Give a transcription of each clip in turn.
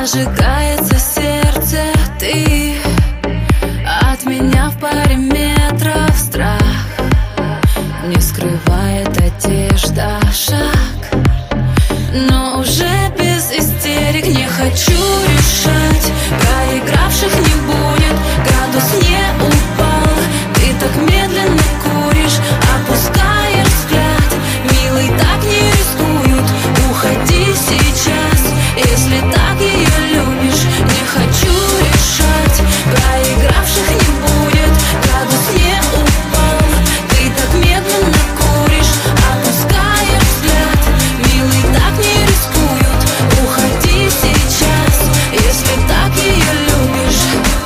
Зажигается сердце, ты от меня в паре метров. Страх не скрывает одежда, шаг, но уже без истерик. Не хочу решать, проигравших не будет. Градус не упал, ты так медленно куришь, опускаешь взгляд. Милый, так не рискуют, уходи сейчас, если так ее любишь. Не хочу решать, проигравших не будет. Градус не упал, ты так медленно куришь, опускаешь взгляд. Милый, так не рискуют, уходи сейчас, если так ее любишь.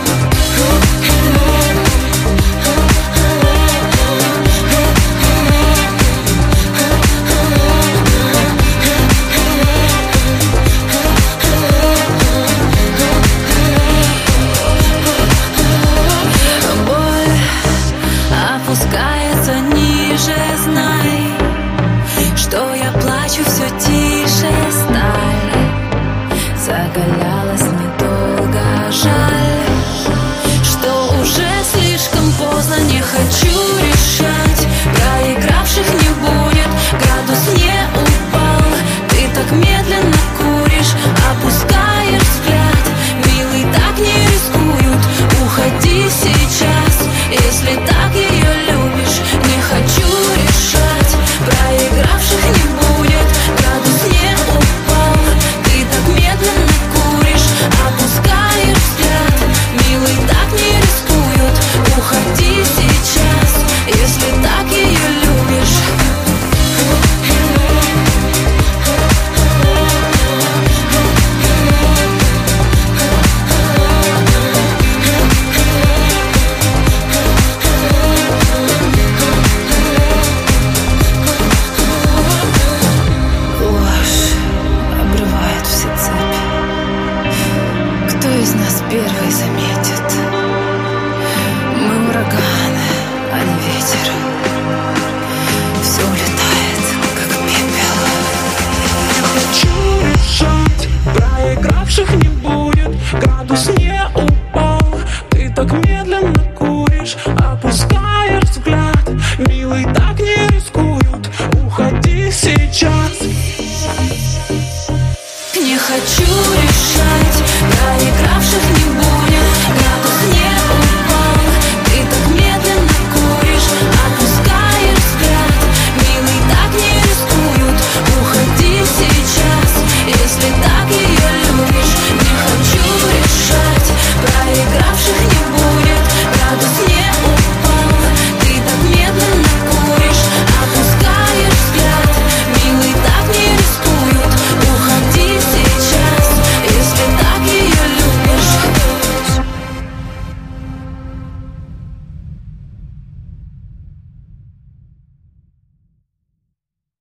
Опускается ниже, знай, что я плачу все тише. Сталь заголялась недолго, жаль, что уже слишком поздно. Не хочу решать, проигравших не будет. Градус не упал, ты так медленно куришь, опускаешь взгляд. Милый, так не рискуют, уходи сейчас, если так ее любишь. Не хочу решать, проигравших не будет. Градус не упал, ты так медленно куришь, опускаешь взгляд. Милый, так не рискуют, уходи сейчас, если так ее любишь. Ложь обрывает все цепи. Кто из нас первый заметит? Мы ураганы, а не ветер. Все улетает, как пепел. Хочу решать, проигравших не будет. Градус не упал, ты так медленно куришь, опускаешь взгляд. Милый, так не рискуют, уходи сейчас. Не хочу решать, проигравших не будет.